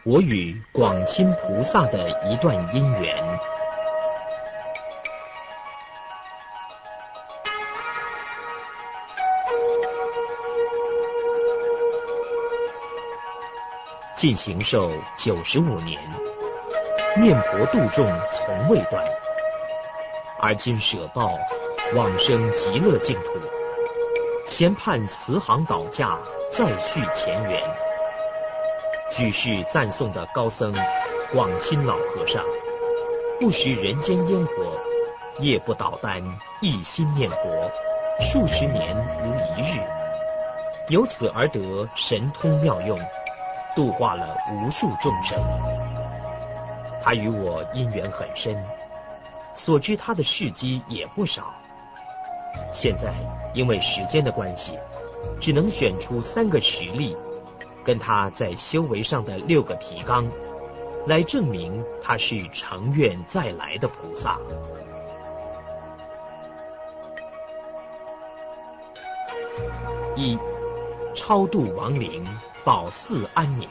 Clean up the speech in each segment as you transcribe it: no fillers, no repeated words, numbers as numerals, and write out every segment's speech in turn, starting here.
我与广钦菩萨的一段因缘。进行寿95年，念佛度众从未断，而今舍报往生极乐净土，先盼慈航倒驾，再续前缘。举世赞颂的高僧广钦老和尚，不食人间烟火，夜不倒单，一心念佛，数十年无一日，由此而得神通妙用，度化了无数众生。他与我因缘很深，所知他的事迹也不少。现在因为时间的关系，只能选出3个实例，跟他在修为上的6个提纲，来证明他是成愿再来的菩萨。1. 超度亡灵，保寺安宁。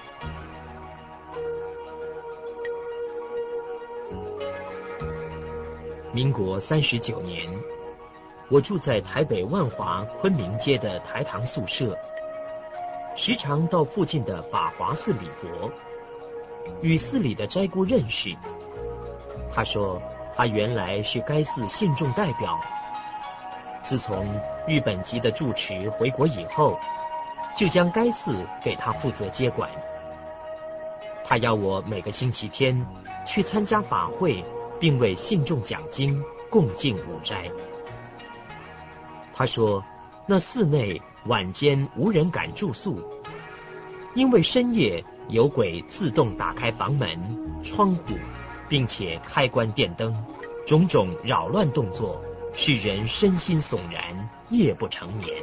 民国39年，我住在台北万华昆明街的台堂宿舍，时常到附近的法华寺礼佛，与寺里的斋姑认识。他说他原来是该寺信众代表，自从日本籍的住持回国以后，就将该寺给他负责接管。他要我每个星期天去参加法会，并为信众讲经，共进午斋。他说那寺内晚间无人敢住宿，因为深夜有鬼自动打开房门、窗户，并且开关电灯，种种扰乱动作，使人身心悚然，夜不成眠。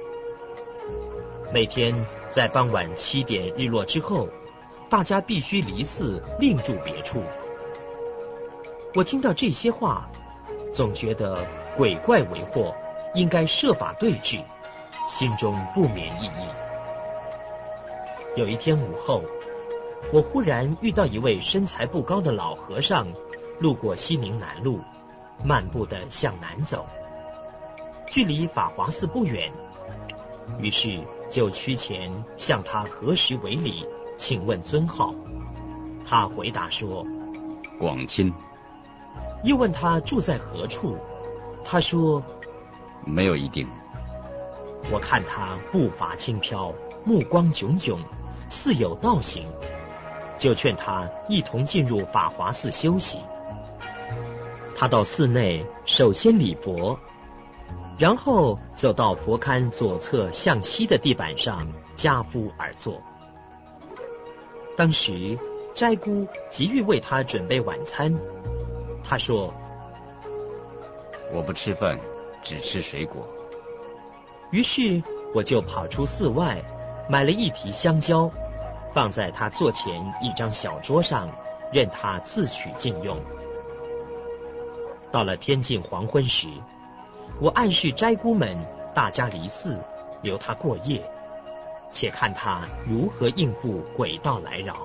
每天在傍晚7点日落之后，大家必须离寺另住别处。我听到这些话，总觉得鬼怪为祸，应该设法对治，心中不免异议。有一天午后，我忽然遇到一位身材不高的老和尚，路过西宁南路，漫步地向南走，距离法华寺不远，于是就趋前向他合十为礼，请问尊号。他回答说广钦。 又问他住在何处，他说没有一定。 我看他步伐轻飘，目光炯炯，似有道行，就劝他一同进入法华寺休息。他到寺内首先礼佛，然后走到佛龛左侧向西的地板上跏趺而坐。当时斋姑急于为他准备晚餐，他说我不吃饭，只吃水果。 于是我就跑出寺外，买了1提香蕉，放在他座前一张小桌上，任他自取尽用。到了天近黄昏时，我暗示斋姑们大家离寺，留他过夜，且看他如何应付鬼道来扰。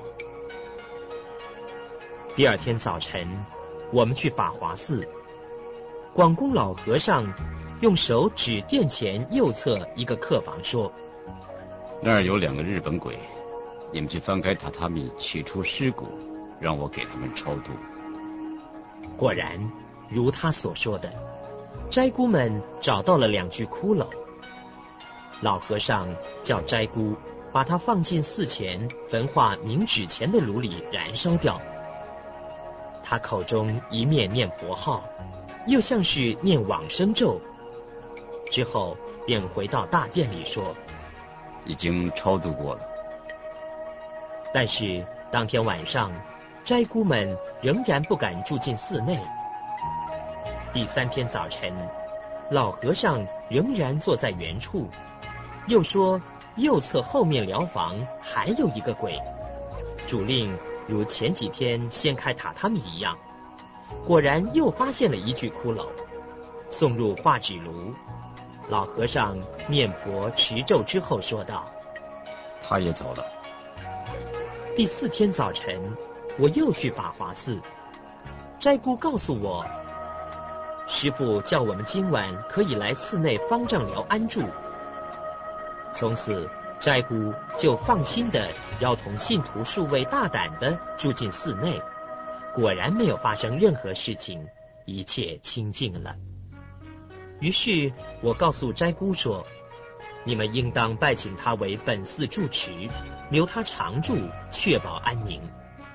第2天早晨，我们去法华寺，广公老和尚用手指殿前右侧一个客房说， 那儿有2个日本鬼，你们去翻开榻榻米，取出尸骨，让我给他们超度。 果然如他所说的，斋姑们找到了2具骷髅。老和尚叫斋姑把它放进寺前焚化冥纸钱的炉里燃烧掉。他口中一面念佛号，又像是念往生咒，之后便回到大殿里说已经超度过了。 但是当天晚上，斋姑们仍然不敢住进寺内。第3天早晨，老和尚仍然坐在原处，又说右侧后面寮房还有一个鬼，主令如前几天掀开榻榻米一样，果然又发现了1具骷髅，送入化纸炉。老和尚念佛持咒之后说道， 他也走了。 第4天早晨，我又去法华寺，斋姑告诉我，师父叫我们今晚可以来寺内方丈寮安住。从此，斋姑就放心的要同信徒数位大胆的住进寺内，果然没有发生任何事情，一切清净了。于是我告诉斋姑说，你们应当拜请他为本寺住持，留他常住，确保安宁。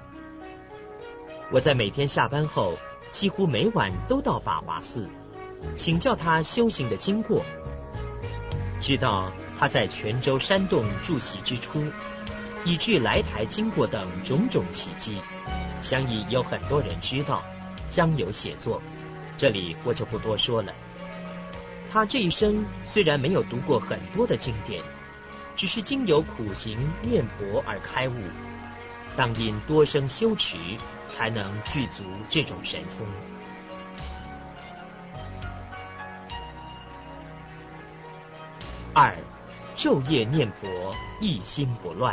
我在每天下班后，几乎每晚都到法华寺，请教他修行的经过。知道他在泉州山洞住习之初，以致来台经过等种种奇迹，相信有很多人知道，将有写作，这里我就不多说了。他这一生虽然没有读过很多的经典，只是经由苦行念佛而开悟，当因多生修持，才能具足这种神通。2. 昼夜念佛，一心不乱。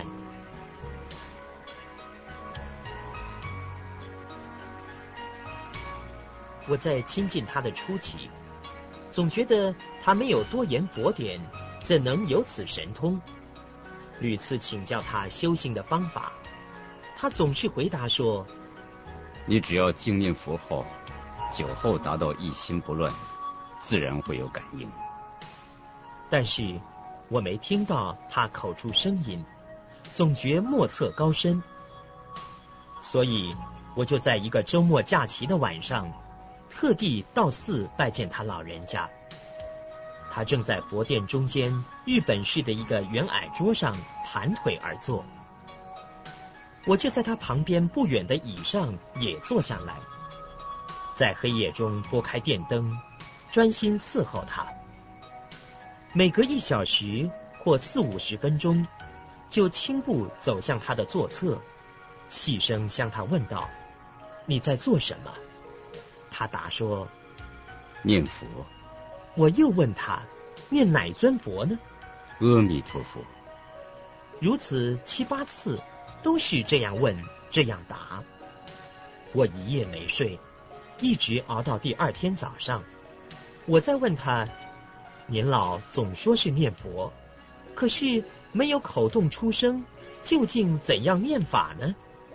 我在亲近他的初期，总觉得他没有多言佛典，怎能有此神通？屡次请教他修行的方法，他总是回答说， 你只要静念佛号，久后达到一心不乱，自然会有感应。 但是我没听到他口出声音，总觉莫测高深。所以我就在一个周末假期的晚上，特地到寺拜见他老人家。他正在佛殿中间日本式的一个圆矮桌上盘腿而坐，我就在他旁边不远的椅上也坐下来，在黑夜中拨开电灯，专心伺候他。每隔1小时或40-50分钟，就轻步走向他的座侧，细声向他问道，你在做什么？他答说， 念佛。 我又问他，念哪尊佛呢？ 阿弥陀佛。 如此7-8次，都是这样问，这样答。我一夜没睡，一直熬到第2天早上。我再问他，年老总说是念佛，可是没有口动出声，究竟怎样念法呢？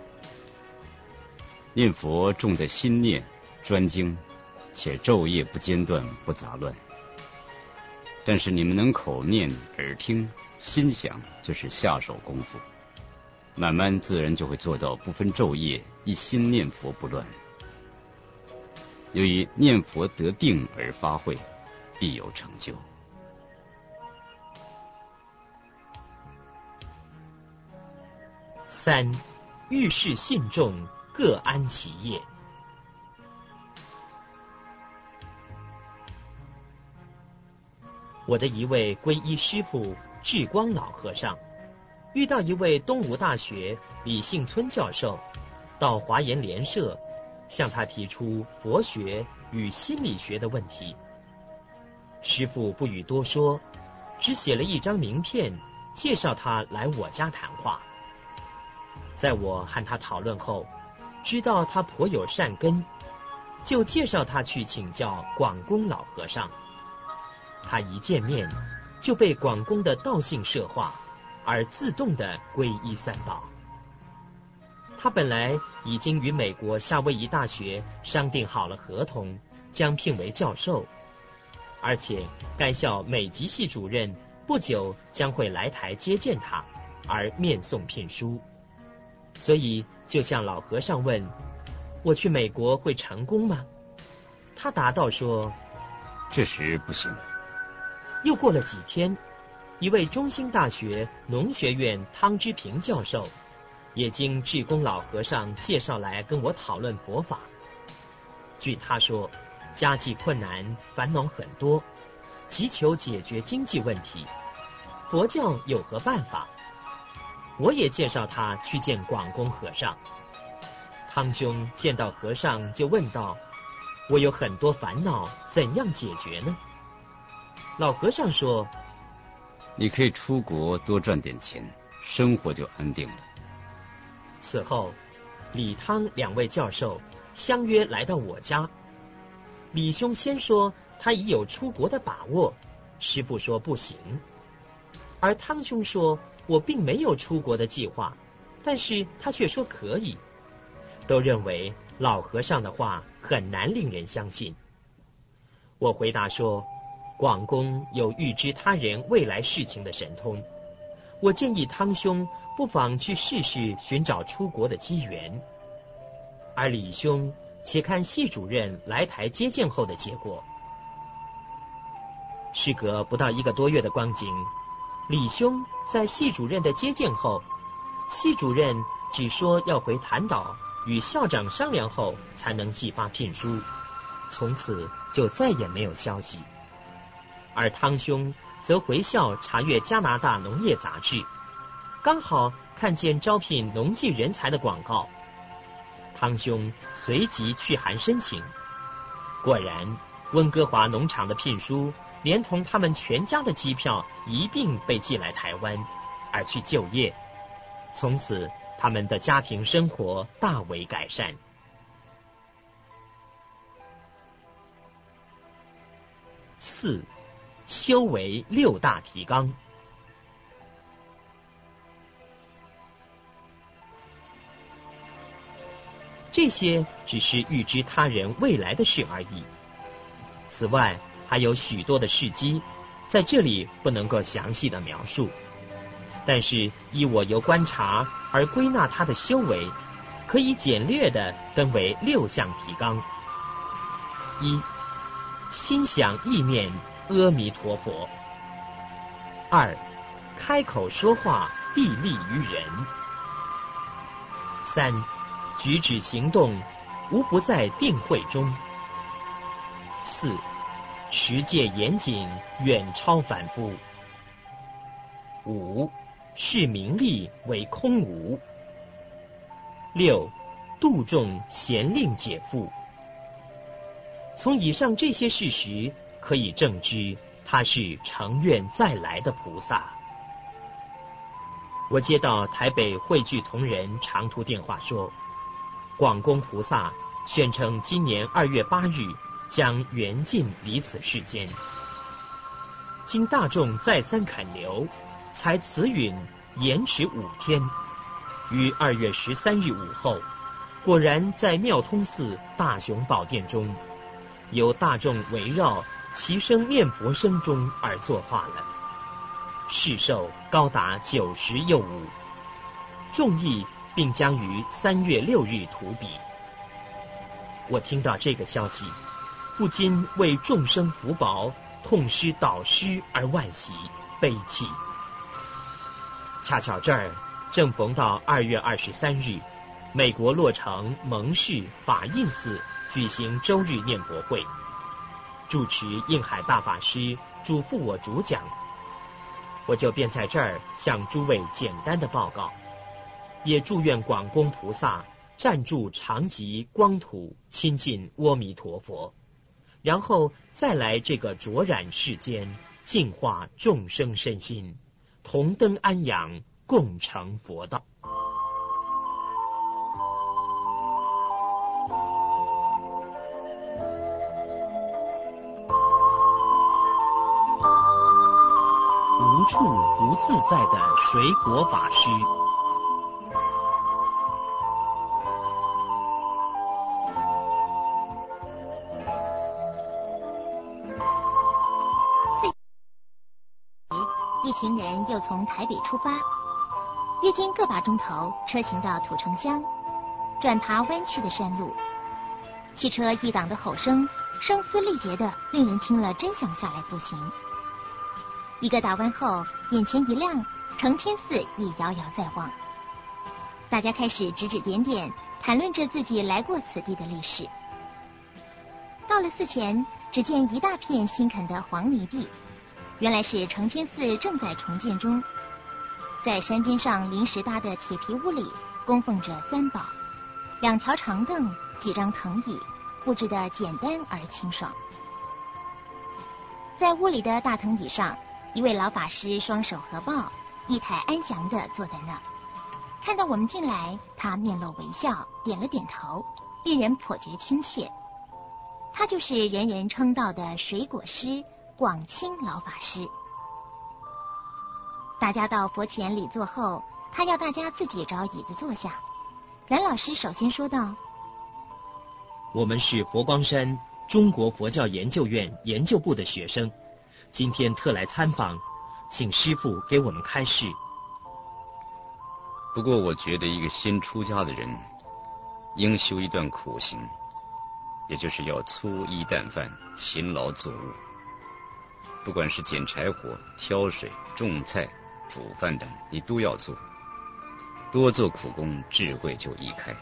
念佛重在心念，专精，且昼夜不间断，不杂乱。但是你们能口念、耳听、心想，就是下手功夫，慢慢自然就会做到不分昼夜，一心念佛不乱。由于念佛得定而发慧，必有成就。 3. 遇事信众，各安其业。我的一位皈依师父智光老和尚，遇到一位东吴大学李幸村教授，到华严莲社向他提出佛学与心理学的问题。师父不予多说，只写了一张名片，介绍他来我家谈话。在我和他讨论后，知道他颇有善根，就介绍他去请教广公老和尚。他一见面就被广公的道性摄化，而自动的皈依三宝。他本来已经与美国夏威夷大学商定好了合同，将聘为教授，而且该校美籍系主任不久将会来台接见他，而面送聘书。所以就向老和尚问，我去美国会成功吗？他答道说， 这时不行。 又过了几天，一位中兴大学农学院汤之平教授也经智公老和尚介绍来跟我讨论佛法。据他说，家计困难，烦恼很多，祈求解决经济问题，佛教有何办法？我也介绍他去见广公和尚。汤兄见到和尚就问道，我有很多烦恼，怎样解决呢？老和尚说， 你可以出国多赚点钱，生活就安定了。 此后，李汤两位教授相约来到我家。李兄先说他已有出国的把握，师父说不行。而汤兄说我并没有出国的计划，但是他却说可以。都认为老和尚的话很难令人相信。我回答说，广公有预知他人未来事情的神通，我建议汤兄不妨去试试寻找出国的机缘。而李兄且看系主任来台接见后的结果。事隔不到1个多月的光景，李兄在系主任的接见后，系主任只说要回潭岛与校长商量后才能寄发聘书，从此就再也没有消息。而汤兄则回校查阅加拿大农业杂志，刚好看见招聘农技人才的广告。汤兄随即去函申请，果然温哥华农场的聘书连同他们全家的机票一并被寄来台湾，而去就业。从此他们的家庭生活大为改善。4. 修为6大提纲。这些只是预知他人未来的事而已。此外，还有许多的事迹，在这里不能够详细的描述。但是依我由观察而归纳他的修为，可以简略的分为6项提纲。1. 心想意念阿弥陀佛。2. 开口说话必利于人。3. 举止行动无不在定慧中。4. 持戒严谨，远超凡夫。5. 视名利为空无。6. 度众咸令解缚。从以上这些事实可以证知他是成愿再来的菩萨。我接到台北汇聚同仁长途电话说，广公菩萨宣称今年2月8日将圆尽离此世间。经大众再三恳留，才慈允延迟5天，于2月13日午后，果然在妙通寺大雄宝殿中，由大众围绕，齐声念佛声中而作化了。世寿高达90又5，众议并将于3月6日图笔。我听到这个消息，不禁为众生福薄，痛失导师而惋惜悲泣。恰巧这儿正逢到2月23日，美国洛城蒙氏法印寺举行周日念佛会，主持应海大法师嘱咐我主讲，我就便在这儿向诸位简单的报告，也祝愿广公菩萨暂住长吉光土，亲近阿弥陀佛，然后再来这个浊染世间，净化众生身心，同登安养，共成佛道。无处不自在的水果法师。 一行人又从台北出发，约经个把钟头，车行到土城乡，转爬弯曲的山路。汽车一档的吼声，声嘶力竭的，令人听了真想下来步行。一个打弯后，眼前一亮，承天寺已遥遥在望。大家开始指指点点，谈论着自己来过此地的历史。到了寺前，只见一大片新垦的黄泥地，原来是承天寺正在重建中。在山边上临时搭的铁皮屋里，供奉着三宝，2条长凳，几张藤椅，布置得简单而清爽。在屋里的大藤椅上，一位老法师双手合抱，一台安详地坐在那儿。 看到我们进来，他面露微笑，点了点头，令人颇觉亲切。他就是人人称道的水果师广清老法师。大家到佛前礼座后，他要大家自己找椅子坐下。蓝老师首先说道： 我们是佛光山中国佛教研究院研究部的学生，今天特来参访，请师父给我们开示。 不过我觉得一个新出家的人应修一段苦行，也就是要粗衣淡饭，勤劳作物。不管是捡柴火、挑水、种菜、煮饭等，你都要做。多做苦功，智慧就易开。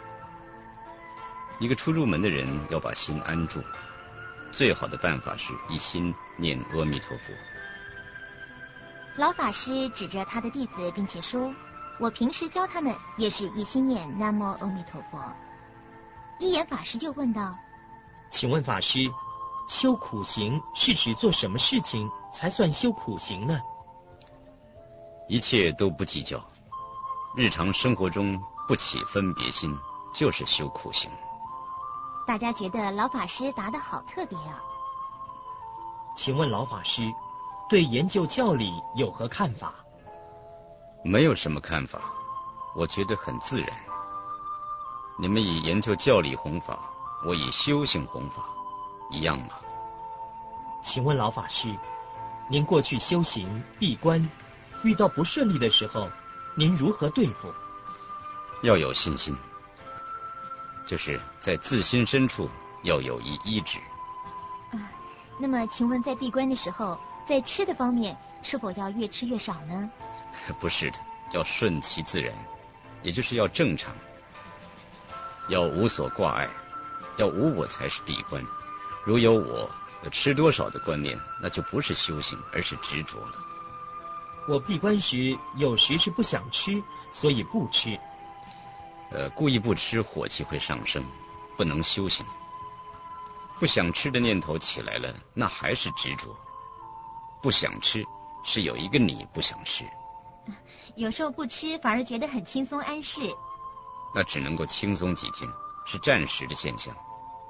一个初入门的人要把心安住，最好的办法是一心念阿弥陀佛。 老法师指着他的弟子，并且说：我平时教他们也是一心念南无阿弥陀佛。一言法师又问道： 请问法师，修苦行是指做什么事情才算修苦行呢？ 一切都不计较，日常生活中不起分别心，就是修苦行。 大家觉得老法师答得好特别啊。 请问老法师，对研究教理有何看法？ 没有什么看法，我觉得很自然。你们以研究教理弘法，我以修行弘法，一样吗？ 请问老法师，您过去修行闭关，遇到不顺利的时候，您如何对付？ 要有信心，就是在自心深处要有一依止。 那么请问在闭关的时候，在吃的方面是否要越吃越少呢？ 不是的，要顺其自然，也就是要正常，要无所挂碍，要无我才是闭关。如有我，有吃多少的观念，那就不是修行，而是执着了。 我闭关时有时是不想吃，所以不吃。 故意不吃，火气会上升，不能修行。不想吃的念头起来了，那还是执着。不想吃是有一个你不想吃， 有时候不吃反而觉得很轻松安适， 那只能够轻松几天，是暂时的现象。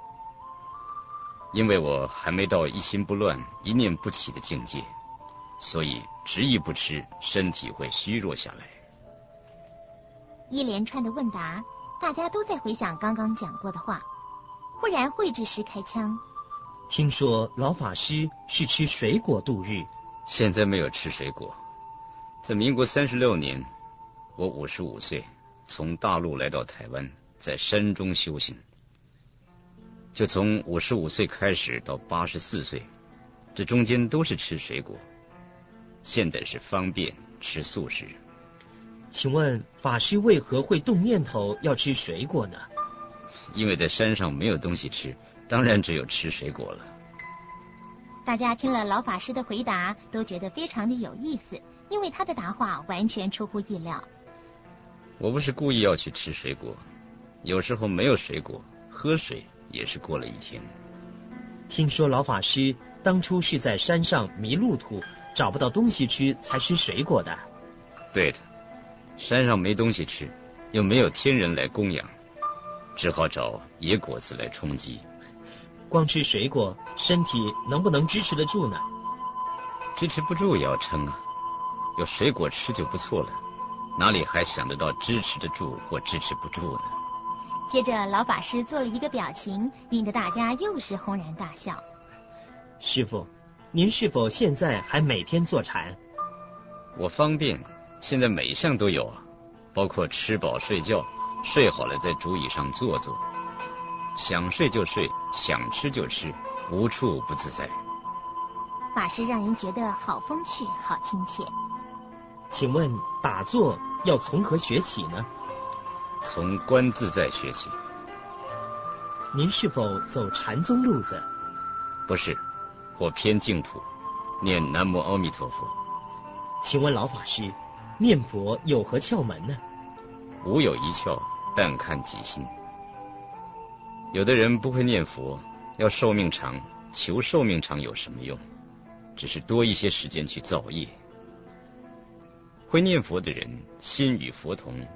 因为我还没到一心不乱、一念不起的境界，所以执意不吃，身体会虚弱下来。 一连串的问答，大家都在回想刚刚讲过的话。忽然慧智师开腔： 听说老法师是吃水果度日。 现在没有吃水果。在民国36年，我55岁，从大陆来到台湾，在山中修行。就从55岁开始到84岁，这中间都是吃水果。现在是方便吃素食。 请问法师为何会动念头要吃水果呢？ 因为在山上没有东西吃，当然只有吃水果了。 大家听了老法师的回答，都觉得非常的有意思，因为他的答话完全出乎意料。 我不是故意要去吃水果，有时候没有水果，喝水也是过了一天。 听说老法师当初是在山上迷路途，找不到东西吃才吃水果的。 对的，山上没东西吃，又没有天人来供养，只好找野果子来充饥。 光吃水果，身体能不能支持得住呢？ 支持不住也要撑啊，有水果吃就不错了，哪里还想得到支持得住或支持不住呢？ 接着老法师做了一个表情，引得大家又是轰然大笑。 师父，您是否现在还每天坐禅？ 我方便，现在每项都有，包括吃饱睡觉，睡好了在竹椅上坐坐，想睡就睡，想吃就吃，无处不自在。 法师让人觉得好风趣，好亲切。 请问打坐要从何学起呢？ 从观自在学起。 您是否走禅宗路子？ 不是，我偏净土，念南无阿弥陀佛。 请问老法师，念佛有何窍门呢？ 无有一窍，但看己心。有的人不会念佛，要寿命长，求寿命长有什么用？只是多一些时间去造业。会念佛的人，心与佛同，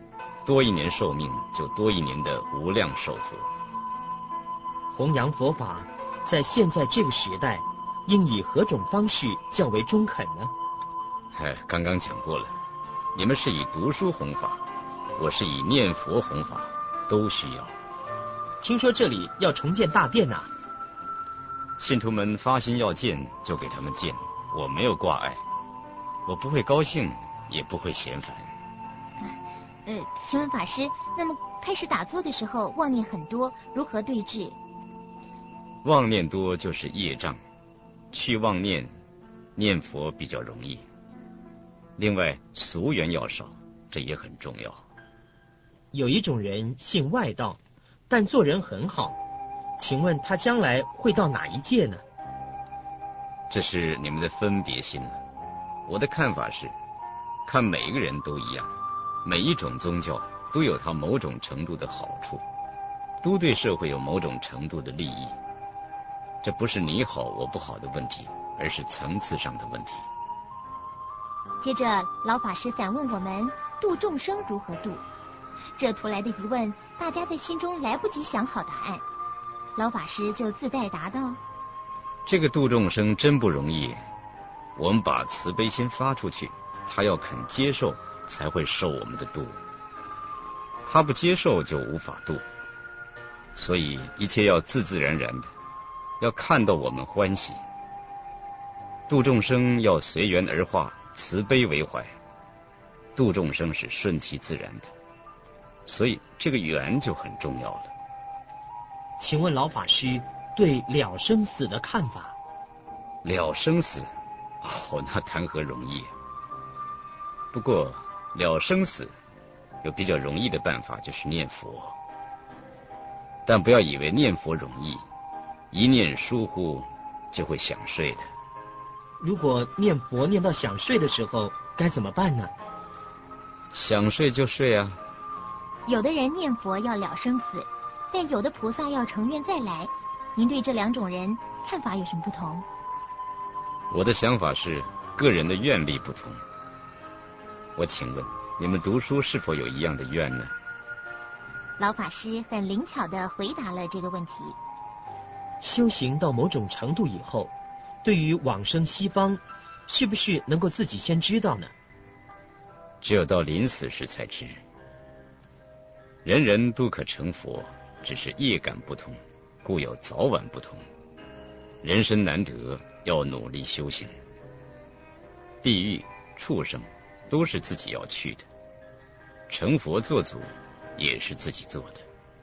多一年寿命就多一年的无量寿福。 弘扬佛法，在现在这个时代，应以何种方式较为中肯呢？ 刚刚讲过了，你们是以读书弘法，我是以念佛弘法，都需要。 听说这里要重建大殿啊？ 信徒们发心要建，就给他们建，我没有挂碍，我不会高兴，也不会嫌烦。 请问法师，那么开始打坐的时候妄念很多，如何对治？ 妄念多就是业障，去妄念，念佛比较容易。另外俗缘要少，这也很重要。 有一种人信外道，但做人很好，请问他将来会到哪一界呢？ 这是你们的分别心了。我的看法是，看每一个人都一样，每一种宗教都有它某种程度的好处，都对社会有某种程度的利益。这不是你好我不好的问题，而是层次上的问题。 接着老法师反问我们，度众生如何度？这突来的疑问，大家在心中来不及想好答案，老法师就自带答道： 这个度众生真不容易，我们把慈悲心发出去，他要肯接受才会受我们的度，他不接受就无法度。所以一切要自自然然的，要看到我们欢喜。度众生要随缘而化，慈悲为怀，度众生是顺其自然的，所以这个缘就很重要了。 请问老法师对了生死的看法？ 了生死，那谈何容易。不过了生死有比较容易的办法，就是念佛。但不要以为念佛容易，一念疏忽就会想睡的。 如果念佛念到想睡的时候该怎么办呢？ 想睡就睡啊。 有的人念佛要了生死，但有的菩萨要成愿再来，您对这两种人看法有什么不同？ 我的想法是个人的愿力不同。我请问你们读书是否有一样的愿呢？ 老法师很灵巧地回答了这个问题。 修行到某种程度以后，对于往生西方，是不是能够自己先知道呢？ 只有到临死时才知。人人都可成佛，只是业感不同，故有早晚不同。人生难得，要努力修行。地狱、畜生都是自己要去的，成佛做主也是自己做的。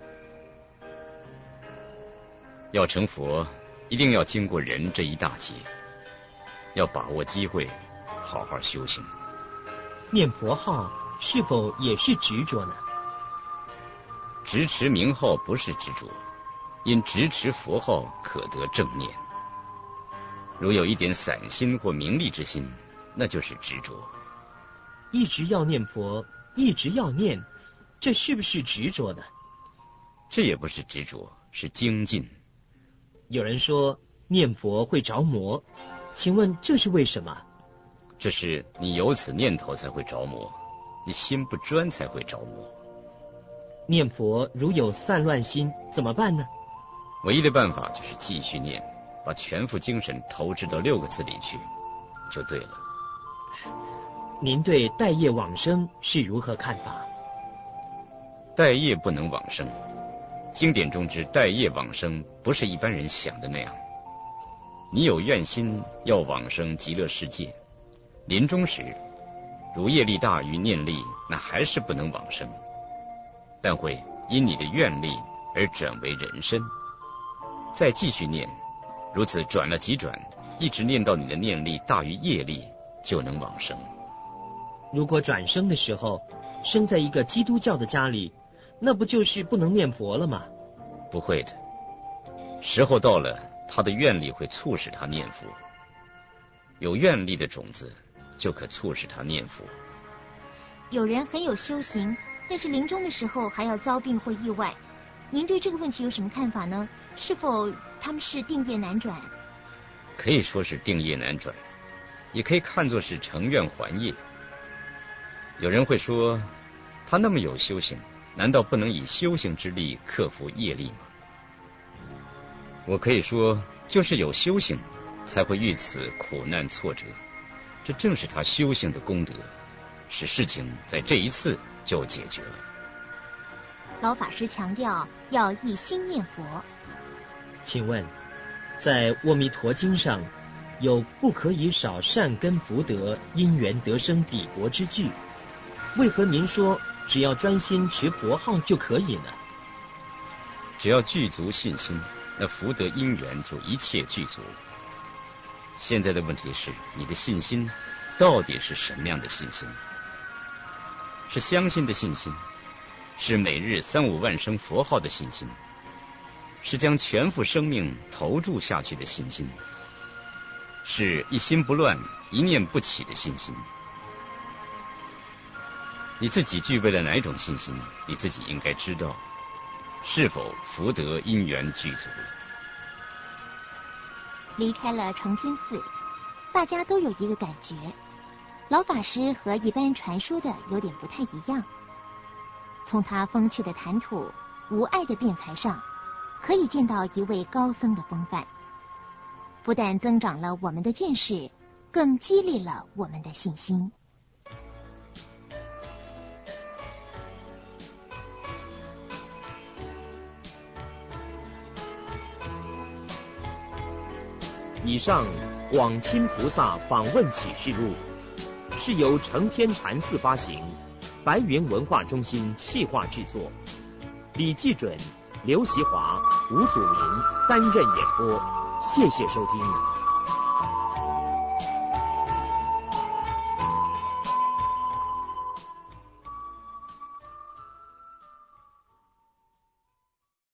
要成佛，一定要经过人这一大劫，要把握机会，好好修行。 念佛号是否也是执着呢？ 执持名号不是执着，因执持佛号可得正念。如有一点散心或名利之心，那就是执着。 一直要念佛，一直要念，这是不是执着呢？ 这也不是执着，是精进。 有人说念佛会着魔，请问这是为什么？ 这是你有此念头才会着魔，你心不专才会着魔。 念佛如有散乱心怎么办呢？ 唯一的办法就是继续念，把全副精神投掷到6个字里去，就对了。 您对待业往生是如何看法？ 待业不能往生，经典中之待业往生不是一般人想的那样。你有愿心要往生极乐世界，临终时如业力大于念力，那还是不能往生，但会因你的愿力而转为人身，再继续念，如此转了几转，一直念到你的念力大于业力，就能往生。 如果转生的时候生在一个基督教的家里，那不就是不能念佛了吗？ 不会的，时候到了，他的愿力会促使他念佛，有愿力的种子就可促使他念佛。 有人很有修行，但是临终的时候还要遭病或意外，您对这个问题有什么看法呢？是否他们是定业难转？ 可以说是定业难转，也可以看作是成愿还业。有人会说，他他那么有修行，难道不能以修行之力克服业力吗？我可以说，就是有修行，才会遇此苦难挫折，这正是他修行的功德，使事情在这一次就解决了。 老法师强调要一心念佛。 请问，在《阿弥陀经》上有不可以少善根福德因缘得生彼国之句，为何您说只要专心持佛号就可以呢？ 只要具足信心，那福德因缘就一切具足。现在的问题是，你的信心到底是什么样的信心？是相信的信心，是每日3、5万声佛号的信心，是将全副生命投注下去的信心，是一心不乱、一念不起的信心。你自己具备了哪种信心，你自己应该知道，是否福德因缘具足。 离开了承天寺，大家都有一个感觉，老法师和一般传说的有点不太一样。从他风趣的谈吐、无碍的辩才上，可以见到一位高僧的风范，不但增长了我们的见识，更激励了我们的信心。 以上《广钦菩萨访问启示录》是由承天禅寺发行，白云文化中心企划制作，李继准、刘习华、吴祖民担任演播。谢谢收听。